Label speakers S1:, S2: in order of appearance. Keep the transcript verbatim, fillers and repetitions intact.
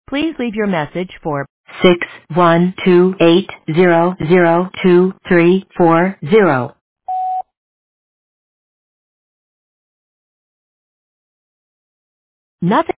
S1: Please leave your message for six one two eight zero zero two three four zero. Nothing.